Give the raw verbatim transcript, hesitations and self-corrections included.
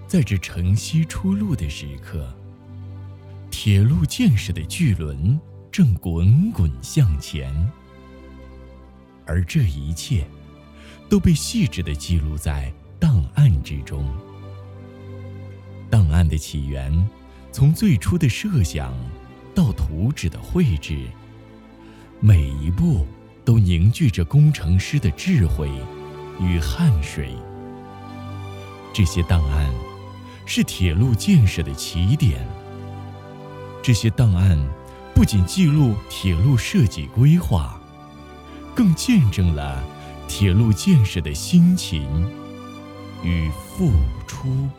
在这晨曦初露的时刻，铁路建设的巨轮正滚滚向前，而这一切都被细致地记录在档案之中。档案的起源，从最初的设想到图纸的绘制，每一步都凝聚着工程师的智慧与汗水。这些档案是铁路建设的起点，这些档案不仅记录铁路设计规划，更见证了铁路建设的辛勤与付出。